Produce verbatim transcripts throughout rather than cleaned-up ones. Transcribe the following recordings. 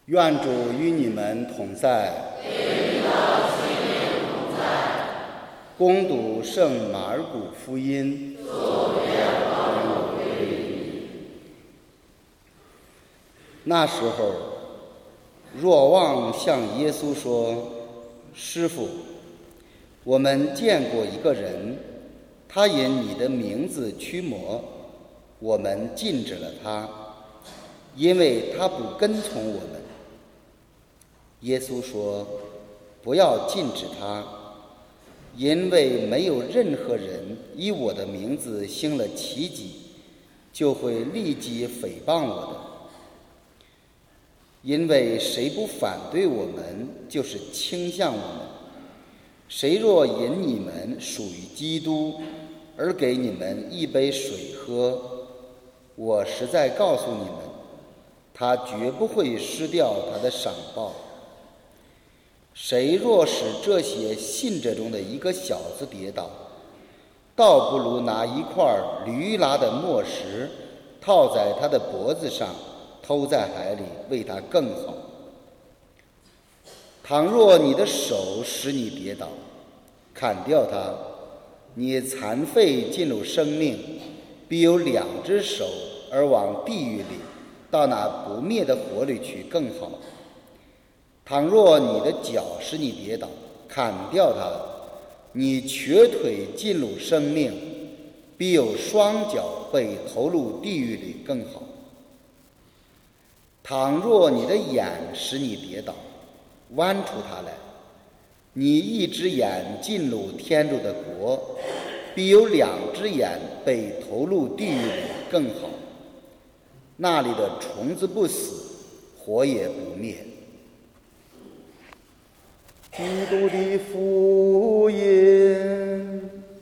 愿主与你们同在。恭读圣马尔谷福音。那时候，若望向耶稣说：“师父，我们见过一个人，他因你的名字驱魔，我们禁止了他，因为他不跟从我们。”耶稣说：“不要禁止他，因为没有任何人以我的名字行了奇迹，就会立即诽谤我的。因为谁不反对我们，就是倾向我们。谁若引你们属于基督，而给你们一杯水喝，我实在告诉你们，他绝不会失掉他的赏报。谁若使这些信者中的一个小子跌倒，倒不如拿一块驴拉的磨石套在他的脖子上，投在海里，为他更好。倘若你的手使你跌倒，砍掉它，你残废进入生命，比有两只手而往地狱里，到那不灭的火里去更好。倘若你的脚使你跌倒，砍掉它，你瘸腿进入生命，比有双脚被投入地狱里更好。倘若你的眼使你跌倒，剜出它来，你一只眼进入天主的国，比有两只眼被投入地狱里更好。那里的虫子不死，火也不灭。基督的福音。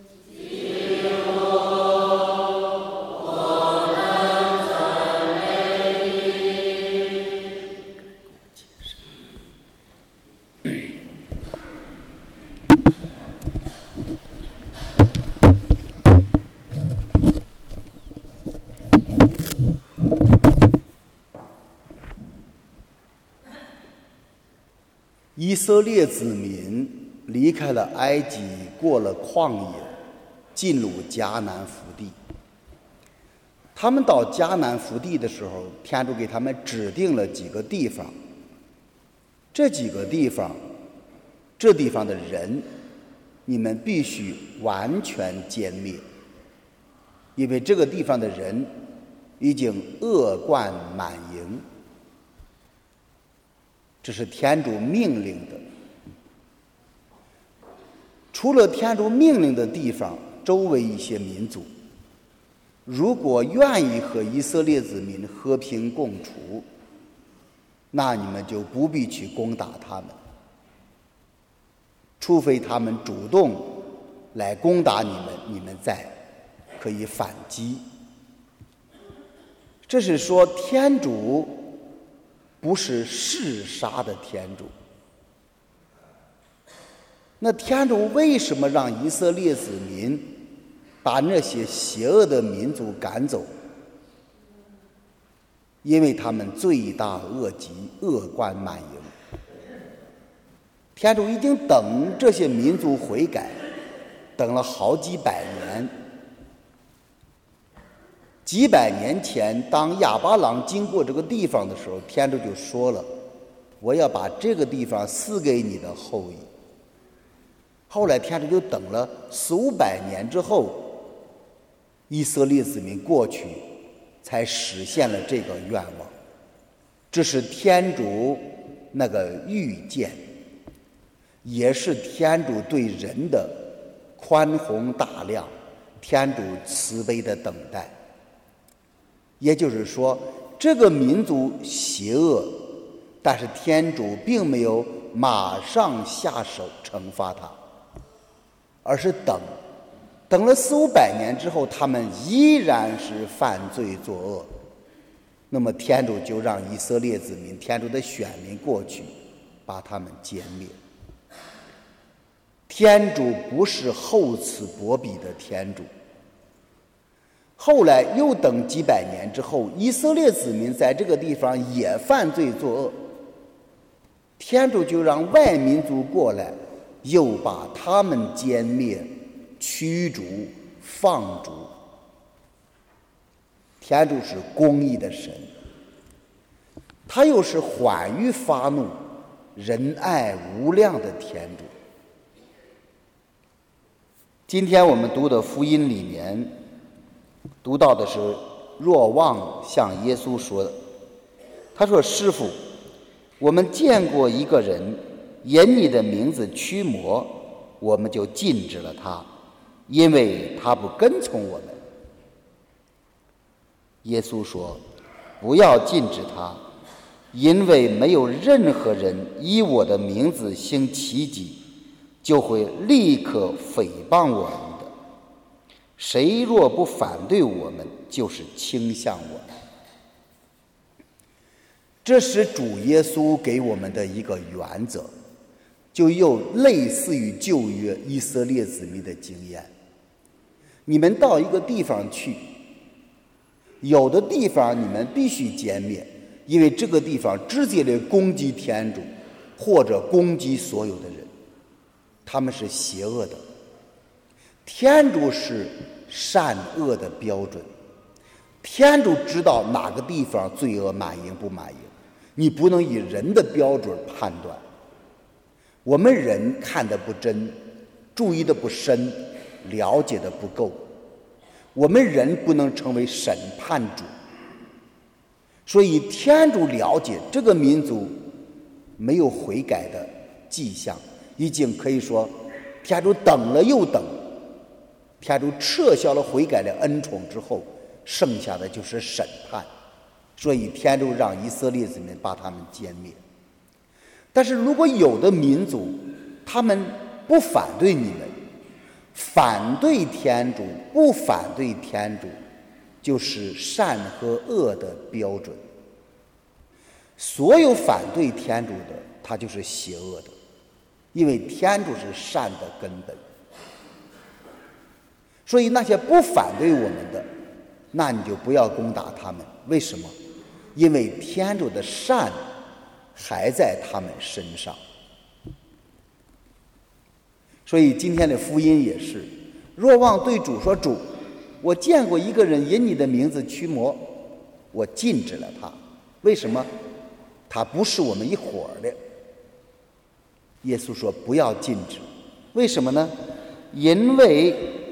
以色列子民离开了埃及，过了旷野，进入迦南福地。他们到迦南福地的时候，天主给他们指定了几个地方。这几个地方，这地方的人，你们必须完全歼灭，因为这个地方的人已经恶贯满盈。这是天主命令的。除了天主命令的地方，周围一些民族，如果愿意和以色列子民和平共处，那你们就不必去攻打他们，除非他们主动来攻打你们，你们再可以反击。这是说天主不是嗜杀的天主。那天主为什么让以色列子民把那些邪恶的民族赶走？因为他们罪大恶极，恶贯满盈。天主已经等这些民族悔改，等了好几百年。几百年前，当亚巴郎经过这个地方的时候，天主就说了：“我要把这个地方赐给你的后裔。”后来天主就等了四五百年之后，以色列子民过去，才实现了这个愿望。这是天主那个预见，也是天主对人的宽宏大量，天主慈悲的等待。也就是说，这个民族邪恶，但是天主并没有马上下手惩罚他，而是等等了四五百年之后，他们依然是犯罪作恶，那么天主就让以色列子民，天主的选民过去把他们歼灭。天主不是厚此薄彼的天主。后来又等几百年之后，以色列子民在这个地方也犯罪作恶， 天主就让外民族过来，又把他们歼灭、驱逐、放逐。天主是公义的神，他又是缓于发怒、仁爱无量的天主。今天我们读的福音里面读到的是若望向耶稣说的，他说：师父，我们见过一个人引你的名字驱魔，我们就禁止了他，因为他不跟从我们。耶稣说：不要禁止他，因为没有任何人以我的名字行奇迹就会立刻诽谤我们的，谁若不反对我们，就是倾向我们。这是主耶稣给我们的一个原则，就又类似于旧约以色列子民的经验。你们到一个地方去，有的地方你们必须歼灭，因为这个地方直接的攻击天主，或者攻击所有的人，他们是邪恶的。天主是善恶的标准，天主知道哪个地方罪恶满盈不满盈，你不能以人的标准判断。我们人看得不真，注意的不深，了解的不够，我们人不能成为审判主。所以天主了解这个民族没有悔改的迹象，已经可以说天主等了又等，天主撤销了悔改的恩宠之后，剩下的就是审判。所以天主让以色列子民把他们歼灭。但是如果有的民族他们不反对你们，反对天主不反对天主，就是善和恶的标准。所有反对天主的，他就是邪恶的，因为天主是善的根本。所以那些不反对我们的，那你就不要攻打他们。为什么？因为天主的善还在他们身上。所以今天的福音也是，若望对主说：主，我见过一个人引你的名字驱魔，我禁止了他。为什么？他不是我们一伙儿的。耶稣说不要禁止。为什么呢？因为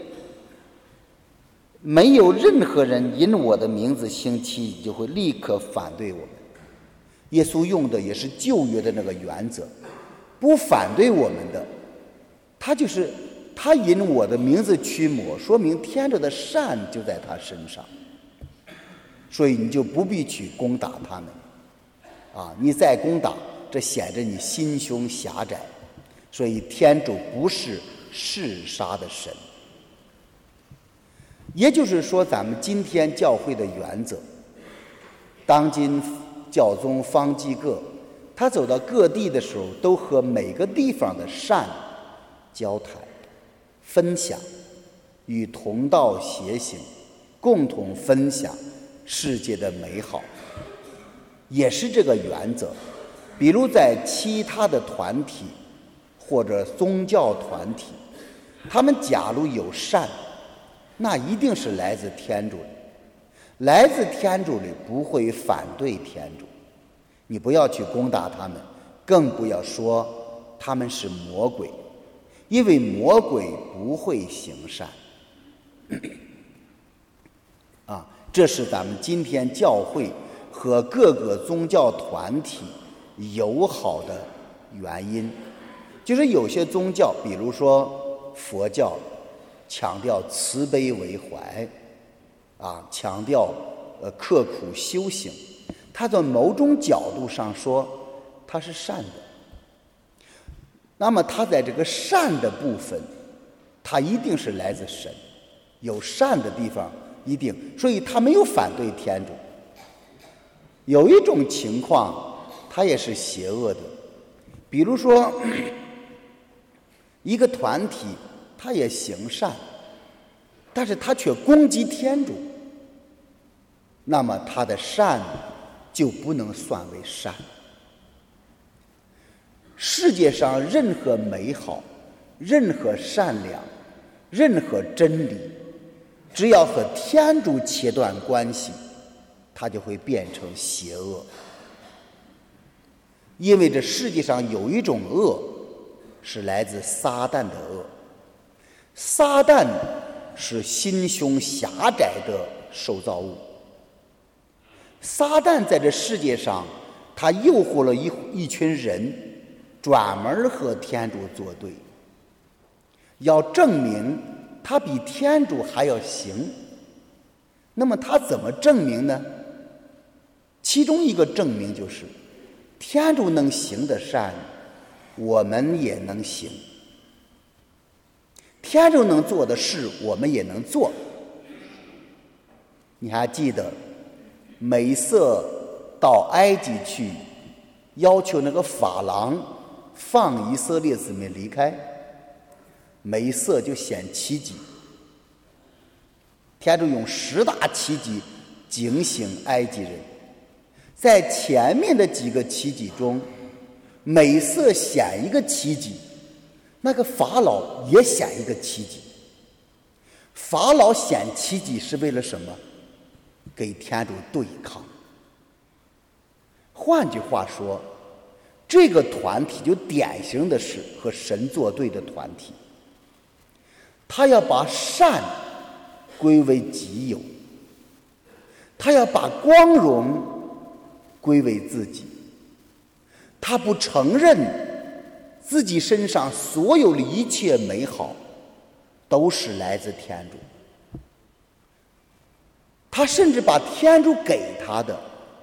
没有任何人因我的名字行奇迹就会立刻反对我们。耶稣用的也是旧约的那个原则，不反对我们的，他就是他因我的名字驱魔，说明天主的善就在他身上，所以你就不必去攻打他们啊！你再攻打，这显着你心胸狭窄。所以天主不是嗜杀的神。也就是说，咱们今天教会的原则，当今教宗方济各他走到各地的时候，都和每个地方的善交谈、分享，与同道协行，共同分享世界的美好，也是这个原则。比如在其他的团体或者宗教团体，他们假如有善，那一定是来自天主的，来自天主的不会反对天主。你不要去攻打他们，更不要说他们是魔鬼，因为魔鬼不会行善。啊，这是咱们今天教会和各个宗教团体友好的原因。就是有些宗教，比如说佛教，强调慈悲为怀，啊，强调呃刻苦修行，它从某种角度上说，它是善的。那么它在这个善的部分，它一定是来自神，有善的地方一定，所以它没有反对天主。有一种情况，它也是邪恶的，比如说一个团体，他也行善，但是他却攻击天主，那么他的善就不能算为善。 世界上任何美好、任何善良、任何真理，只要和天主切断关系，它就会变成邪恶。因为这世界上有一种恶是来自撒旦的恶，撒旦是心胸狭窄的受造物。撒旦在这世界上，他诱惑了一一群人，专门和天主作对，要证明他比天主还要行。那么他怎么证明呢？其中一个证明就是天主能行的善，我们也能行；天主能做的事，我们也能做。你还记得美色到埃及去，要求那个法郎放以色列子民离开，美色就显奇迹，天主用十大奇迹警醒埃及人。在前面的几个奇迹中，美色显一个奇迹，那个法老也显一个奇迹。法老显奇迹是为了什么？给天主对抗。换句话说，这个团体就典型的是和神作对的团体，他要把善归为己有，他要把光荣归为自己，他不承认自己身上所有的一切美好都是来自天主，他甚至把天主给他的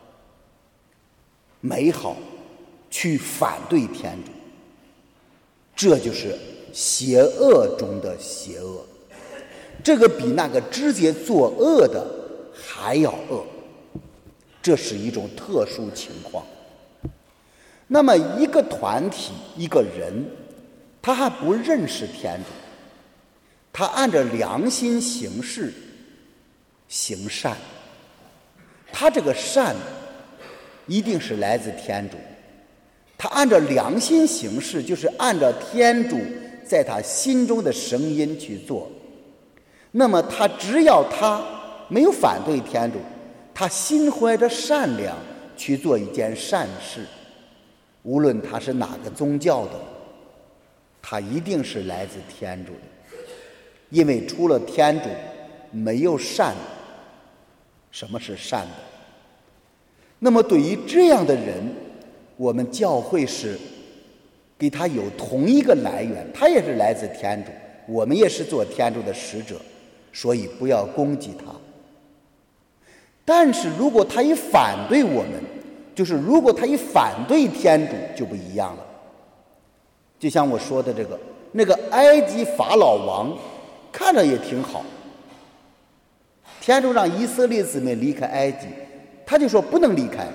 美好去反对天主，这就是邪恶中的邪恶，这个比那个直接作恶的还要恶，这是一种特殊情况。那么一个团体一个人，他还不认识天主，他按照良心行事行善，他这个善一定是来自天主，他按照良心行事就是按照天主在他心中的声音去做。那么他只要他没有反对天主，他心怀着善良去做一件善事，无论他是哪个宗教的，他一定是来自天主的。因为除了天主没有善。什么是善的？那么对于这样的人，我们教会是给他有同一个来源，他也是来自天主，我们也是做天主的使者，所以不要攻击他。但是如果他一反对我们，就是如果他一反对天主，就不一样了。就像我说的这个那个埃及法老王，看着也挺好，天主让以色列子民离开埃及，他就说不能离开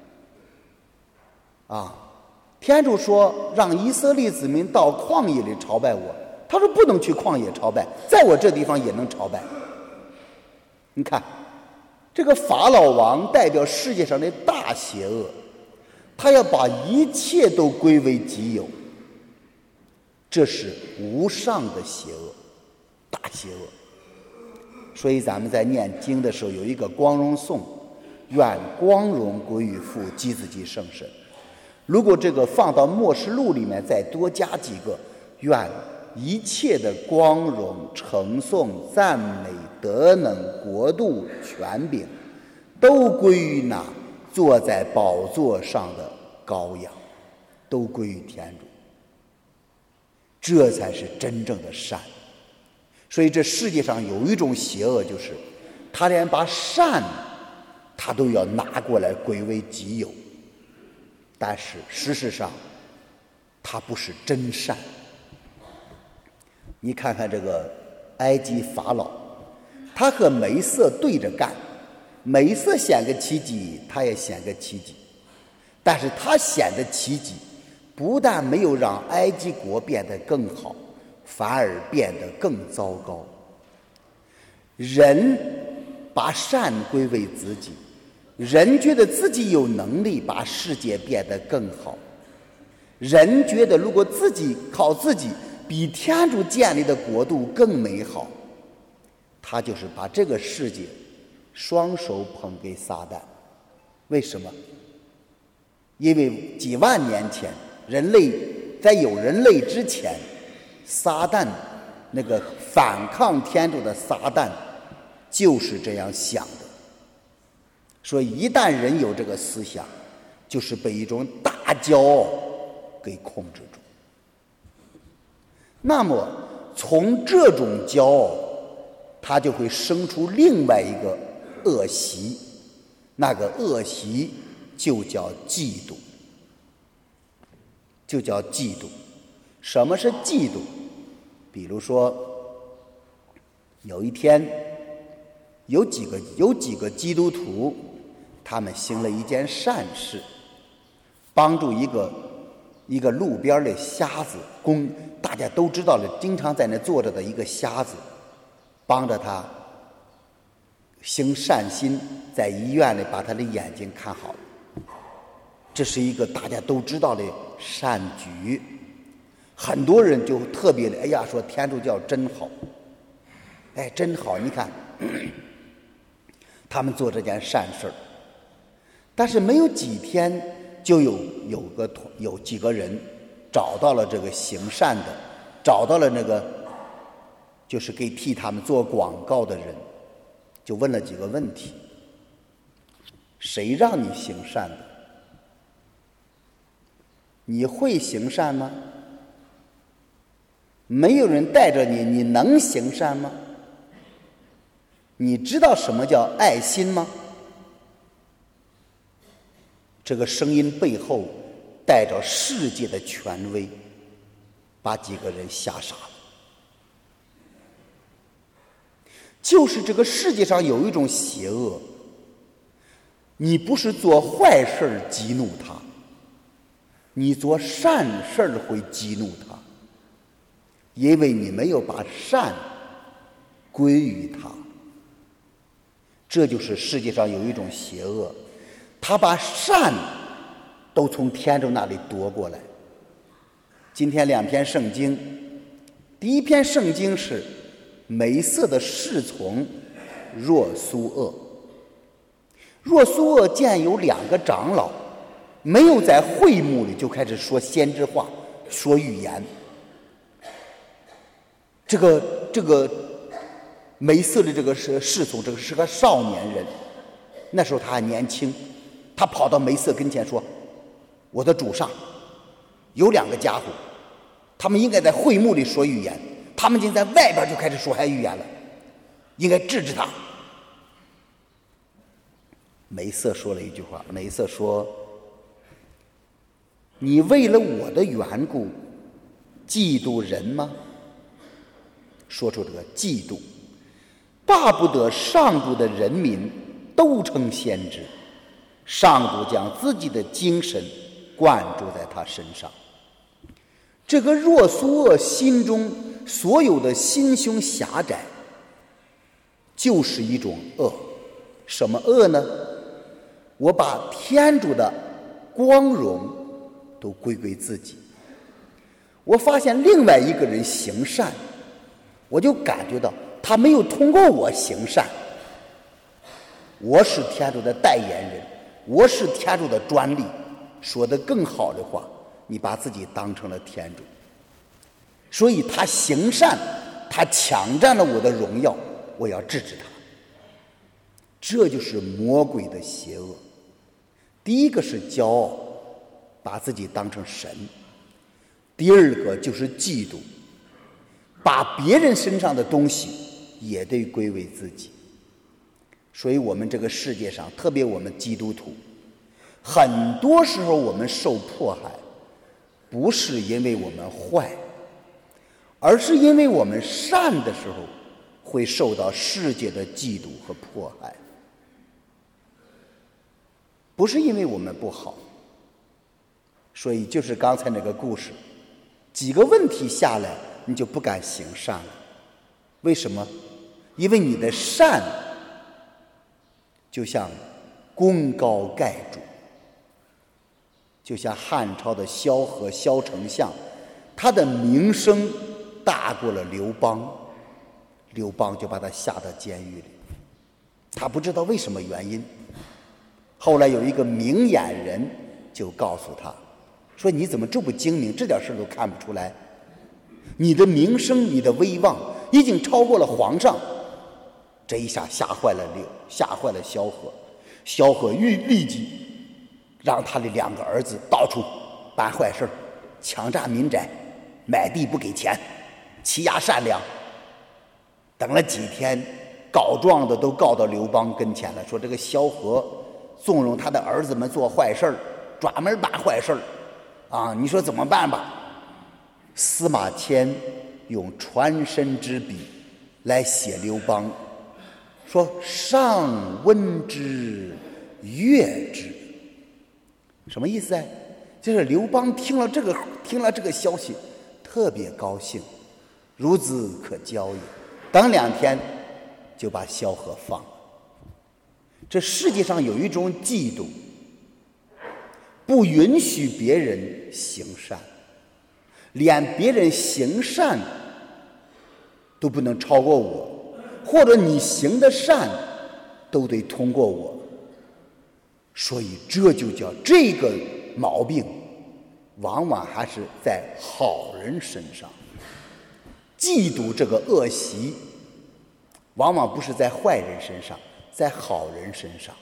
啊。天主说让以色列子民到旷野里朝拜我，他说不能去旷野朝拜，在我这地方也能朝拜。你看这个法老王代表世界上的大邪恶，他要把一切都归为己有，这是无上的邪恶，大邪恶。所以咱们在念经的时候有一个光荣颂，愿光荣归于父及子及圣神。如果这个放到默示录里面再多加几个，愿一切的光荣称颂赞美德能国度权柄都归于那坐在宝座上的羔羊，都归于天主，这才是真正的善。所以这世界上有一种邪恶，就是他连把善他都要拿过来归为己有，但是事实上他不是真善。你看看这个埃及法老，他和梅瑟对着干，梅瑟显个奇迹，他也显个奇迹，但是他显的奇迹不但没有让埃及国变得更好，反而变得更糟糕。人把善归为自己，人觉得自己有能力把世界变得更好， 人觉得如果自己靠自己比天主建立的国度更美好，他就是把这个世界双手捧给撒旦。为什么？因为几万年前，人类在有人类之前，撒旦那个反抗天主的撒旦就是这样想的。说一旦人有这个思想，就是被一种大骄傲给控制住。那么从这种骄傲，他就会生出另外一个恶习，那个恶习就叫嫉妒，就叫嫉妒。什么是嫉妒？比如说，有一天，有几个有几个基督徒，他们行了一件善事，帮助一个一个路边的瞎子，公大家都知道了，经常在那坐着的一个瞎子，帮着他行善心，在医院里把他的眼睛看好了。这是一个大家都知道的善举，很多人就特别的，哎呀，说天主教真好，哎，真好，你看他们做这件善事儿。但是没有几天，就有有个有几个人找到了这个行善的，找到了那个就是给替他们做广告的人，就问了几个问题：谁让你行善的？你会行善吗？没有人带着你，你能行善吗？你知道什么叫爱心吗？这个声音背后带着世界的权威，把几个人吓傻了。就是这个世界上有一种邪恶，你不是做坏事激怒他，你做善事会激怒他，因为你没有把善归于他。这就是世界上有一种邪恶，他把善都从天主那里夺过来。今天两篇圣经，第一篇圣经是梅瑟的侍从若苏厄。若苏厄见有两个长老没有在会幕里就开始说先知话，说预言。这个这个梅瑟的这个是侍从，这个是个少年人，那时候他还年轻，他跑到梅瑟跟前说：“我的主上，有两个家伙，他们应该在会幕里说预言，他们已经在外边就开始说还预言了，应该治治他。”梅瑟说了一句话，梅瑟说：“你为了我的缘故嫉妒人吗？”说出这个嫉妒，巴不得上主的人民都成先知，上主将自己的精神灌注在他身上。这个若苏厄心中所有的心胸狭窄，就是一种恶。什么恶呢？我把天主的光荣都归归自己。我发现另外一个人行善，我就感觉到他没有通过我行善。我是天主的代言人，我是天主的专利。说得更好的话，你把自己当成了天主，所以他行善，他抢占了我的荣耀，我要制止他。这就是魔鬼的邪恶。第一个是骄傲，把自己当成神；第二个就是嫉妒，把别人身上的东西也得归为自己。所以我们这个世界上，特别我们基督徒，很多时候我们受迫害，不是因为我们坏，而是因为我们善的时候会受到世界的嫉妒和迫害，不是因为我们不好。所以就是刚才那个故事，几个问题下来，你就不敢行善了。为什么？因为你的善就像功高盖主， 就像汉朝的萧何萧丞相，他的名声大过了刘邦，刘邦就把他下到监狱里，他不知道为什么原因。后来有一个明眼人就告诉他说，你怎么这么精明，这点事都看不出来？你的名声你的威望已经超过了皇上。这一下吓坏了刘吓坏了萧何，萧何欲立即让他的两个儿子到处办坏事，强占民宅，买地不给钱，欺压善良。等了几天，告状的都告到刘邦跟前了，说这个萧何纵容他的儿子们做坏事，专门办坏事啊！你说怎么办吧？司马迁用传神之笔来写刘邦，说上闻之，悦之。什么意思啊？就是刘邦听了这个听了这个消息，特别高兴，孺子可教也。等两天就把萧何放了。这世界上有一种嫉妒，不允许别人行善，连别人行善都不能超过我，或者你行的善都得通过我。所以这就叫这个毛病往往还是在好人身上，嫉妒这个恶习往往不是在坏人身上，在好人身上。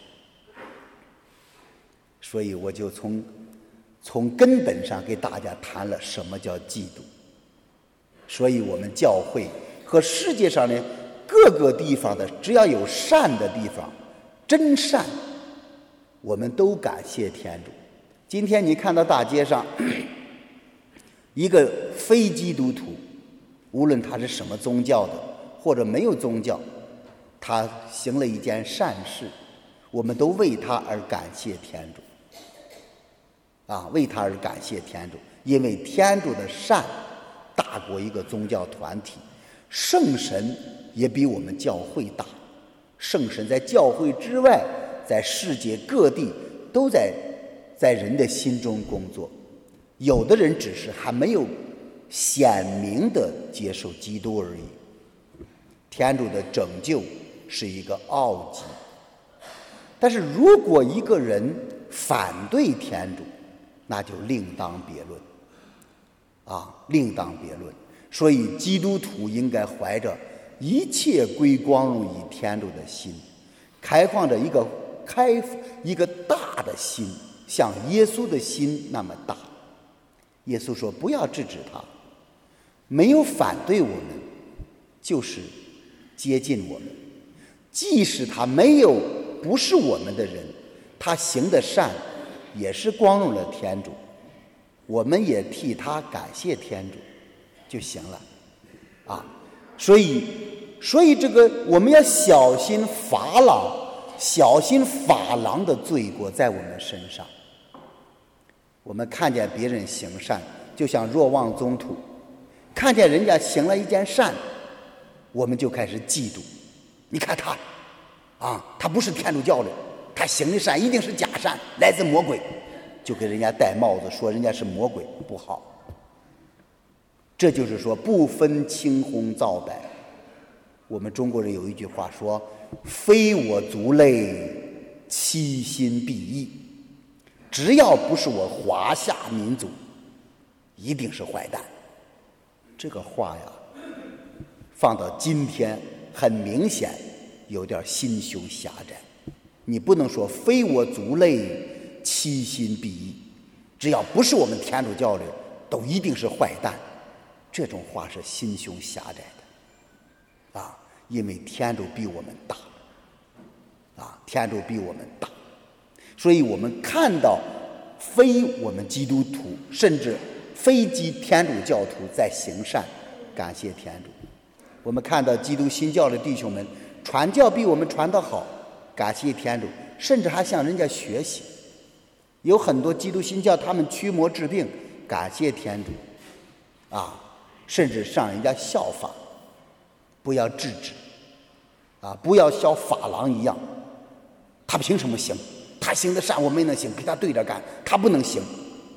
所以我就从从根本上给大家谈了什么叫嫉妒。所以我们教会和世界上的各个地方的，只要有善的地方，真善，我们都感谢天主。今天你看到大街上一个非基督徒，无论他是什么宗教的或者没有宗教，他行了一件善事，我们都为他而感谢天主啊，为他而感谢天主，因为天主的善大过一个宗教团体，圣神也比我们教会大，圣神在教会之外，在世界各地都在在人的心中工作。有的人只是还没有显明的接受基督而已。天主的拯救是一个奥迹，但是如果一个人反对天主，那就另当别论啊，另当别论。所以基督徒应该怀着一切归光荣于天主的心，开放着一个开一个大的心，像耶稣的心那么大。耶稣说不要制止他，没有反对我们，就是接近我们。即使他没有不是我们的人，他行的善也是光荣了天主，我们也替他感谢天主就行了啊。所以所以这个我们要小心法郎，小心法郎的罪过在我们身上。我们看见别人行善，就像若望宗徒，看见人家行了一件善，我们就开始嫉妒。你看他啊，他不是天主教的，他行的善一定是假善，来自魔鬼，就给人家戴帽子，说人家是魔鬼，不好。这就是说不分青红皂白。我们中国人有一句话说，非我族类，其心必异。只要不是我华夏民族，一定是坏蛋。这个话呀，放到今天很明显有点心胸狭窄。你不能说非我族类，其心必异，只要不是我们天主教的都一定是坏蛋，这种话是心胸狭窄的啊！因为天主比我们大啊，天主比我们大。所以我们看到非我们基督徒甚至非基天主教徒在行善，感谢天主。我们看到基督新教的弟兄们传教比我们传得好，感谢天主，甚至还向人家学习。有很多基督新教他们驱魔治病，感谢天主啊，甚至向人家效法，不要制止啊，不要像法郎一样，他凭什么行？他行的善我没能行，给他对着干，他不能行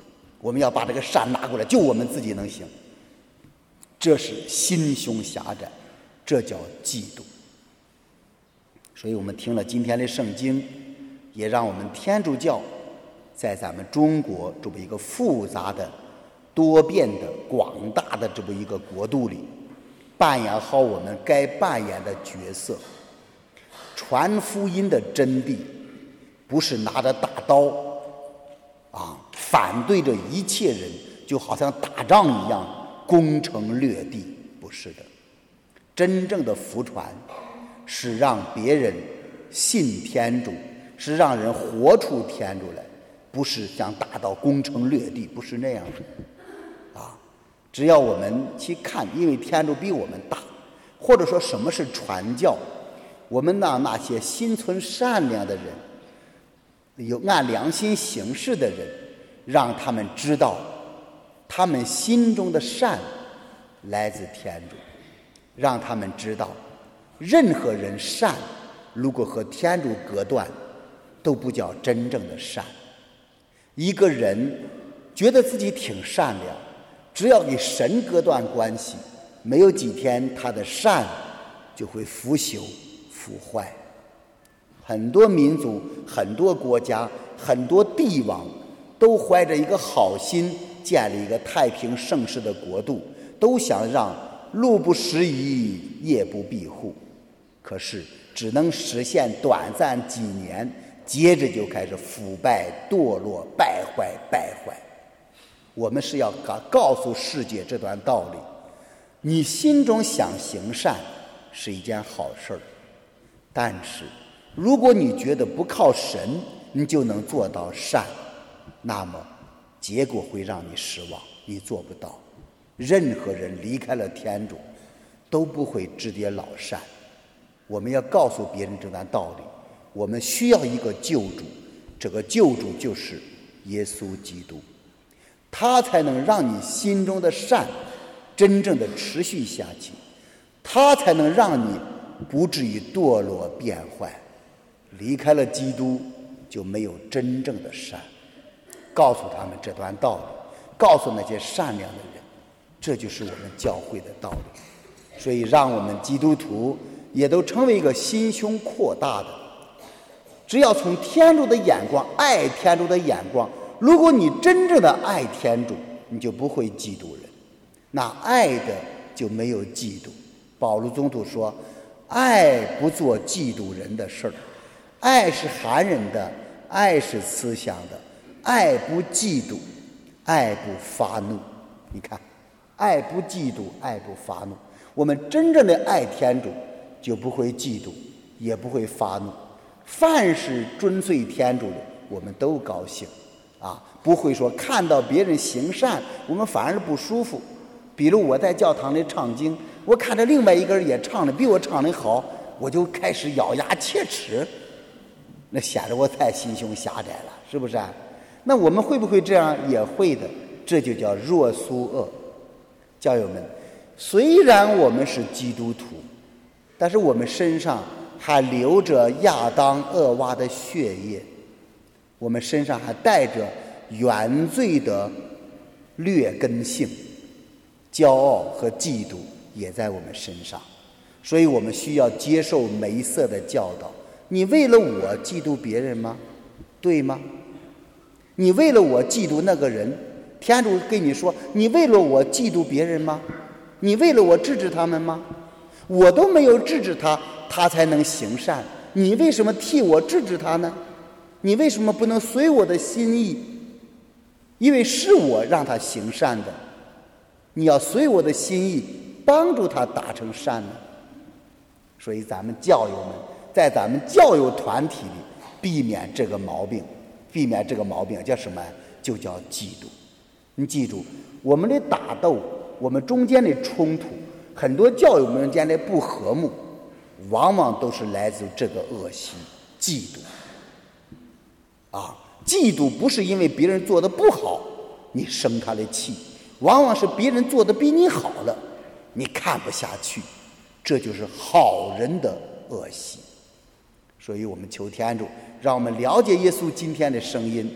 我们要把这个善拿过来，就我们自己能行。这是心胸狭窄，这叫嫉妒。所以我们听了今天的圣经，也让我们天主教在咱们中国这么一个复杂的、多变的、广大的这么一个国度里，扮演好我们该扮演的角色。传福音的真谛，不是拿着大刀啊，反对着一切人，就好像打仗一样攻城略地，不是的。真正的福传是让别人信天主，是让人活出天主来，不是想打到攻城略地，不是那样的啊。只要我们去看，因为天主比我们大，或者说什么是传教，我们让那些心存善良的人，有按良心行事的人，让他们知道他们心中的善来自天主，让他们知道任何人善如果和天主隔断，都不叫真正的善。一个人觉得自己挺善良，只要与神隔断关系，没有几天他的善就会腐朽腐坏。很多民族、很多国家、很多帝王都怀着一个好心建立一个太平盛世的国度，都想让路不拾遗，夜不闭户，可是只能实现短暂几年，接着就开始腐败堕落败坏败坏。我们是要告诉世界这段道理，你心中想行善是一件好事儿，但是如果你觉得不靠神你就能做到善，那么结果会让你失望，你做不到。任何人离开了天主都不会直接老善。我们要告诉别人这段道理，我们需要一个救主，这个救主就是耶稣基督，他才能让你心中的善真正的持续下去，他才能让你不至于堕落变坏。离开了基督就没有真正的善。告诉他们这段道理，告诉那些善良的人，这就是我们教会的道理。所以让我们基督徒也都成为一个心胸扩大的，只要从天主的眼光，爱天主的眼光，如果你真正的爱天主，你就不会嫉妒人，那爱的就没有嫉妒。保禄宗徒说，爱不做嫉妒人的事儿，爱是含忍的，爱是慈祥的，爱不嫉妒，爱不发怒。你看，爱不嫉妒，爱不发怒。我们真正的爱天主，就不会嫉妒，也不会发怒。凡是遵随天主的，我们都高兴啊，不会说看到别人行善，我们反而不舒服。比如我在教堂里唱经，我看着另外一个人也唱的比我唱的好，我就开始咬牙切齿，那显得我太心胸狭窄了，是不是啊？那我们会不会这样？也会的，这就叫若苏恶。教友们，虽然我们是基督徒，但是我们身上还流着亚当恶娃的血液，我们身上还带着原罪的劣根性，骄傲和嫉妒也在我们身上，所以我们需要接受梅瑟的教导。你为了我嫉妒别人吗？对吗？你为了我嫉妒那个人，天主跟你说，你为了我嫉妒别人吗？你为了我制止他们吗？我都没有制止他，他才能行善，你为什么替我制止他呢？你为什么不能随我的心意？因为是我让他行善的，你要随我的心意帮助他达成善呢。所以咱们教友们在咱们教友团体里避免这个毛病，避免这个毛病叫什么？就叫嫉妒。你记住，我们的打斗，我们中间的冲突，很多教友们间的不和睦，往往都是来自这个恶习嫉妒啊。嫉妒不是因为别人做的不好你生他的气，往往是别人做的比你好了你看不下去，这就是好人的恶习。所以我们求天主让我们了解耶稣今天的声音，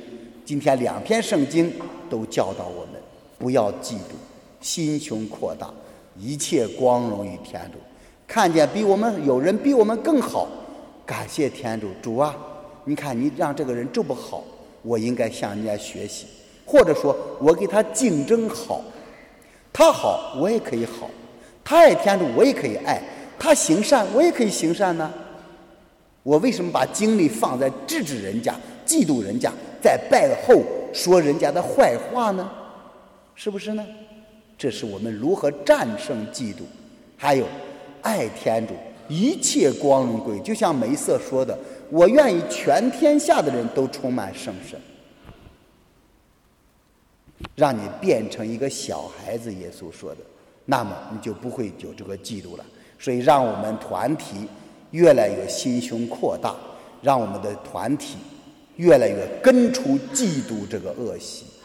今天两篇圣经都教导我们不要嫉妒，心胸扩大，一切光荣于天主。看见比我们有人比我们更好，感谢天主，主啊，你看你让这个人这么好，我应该向人家学习，或者说我给他竞争好，他好我也可以好，他爱天主我也可以爱，他行善我也可以行善呢。我为什么把精力放在制止人家、嫉妒人家，在背后说人家的坏话呢？是不是呢？这是我们如何战胜嫉妒，还有爱天主，一切光荣归，就像梅瑟说的，我愿意全天下的人都充满圣神，让你变成一个小孩子，耶稣说的，那么你就不会有这个嫉妒了。所以让我们团体越来越心胸扩大，让我们的团体越来越根除嫉妒这个恶习。